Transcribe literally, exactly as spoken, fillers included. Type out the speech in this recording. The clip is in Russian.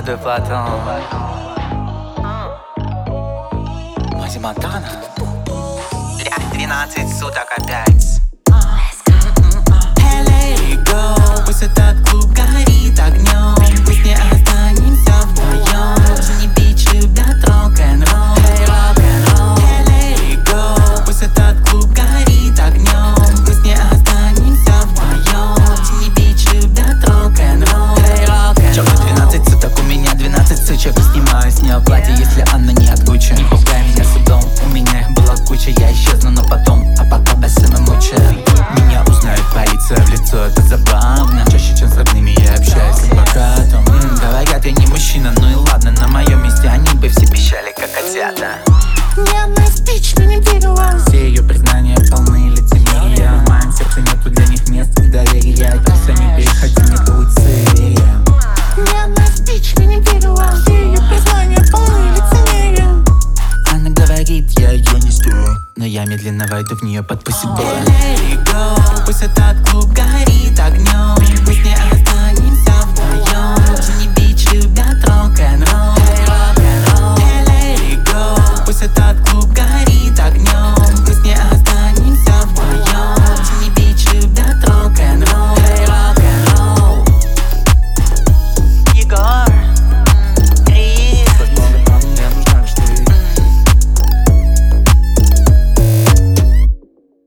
воду потом. Мази Монтана. Двенадцать суток опять. Hey, let it go. Пусть этот клуб горит огнем. Пусть не останемся вдвоем. Не бич любят рок-н-ролл. Hey, рок-н-ролл. Hey, let it go. Пусть этот клуб горит огнем. Пусть не останемся вдвоем. Не бич любят рок-н-ролл. Hey, рок-н-ролл. Чё, двенадцать суток, у меня двенадцать сучек. Снимаю с нее платье, если она не от Гуччи. Не пугай меня судом, у меня их была куча. Я исчезну, но потом, а пока босыми мучаю. Меня узнает полиция в лицо, это забавно. Чаще, чем с родными я общаюсь с адвокатом. М-м, говорят, я не мужчина, ну и ладно. На моем месте они бы все пищали, как котята. Ни одна спич мне не двигала. Все ее признания полны лицемерия. В моем сердце нету для них мест и доверия. Пусть они переходи, мне будет сырее. Ни одна спич мне не двигала. Все ее признания полны лицемерия. Она говорит, я ее не строю, но я медленно войду в нее под пусибой. Пусть этот клуб горит огнем. Пусть не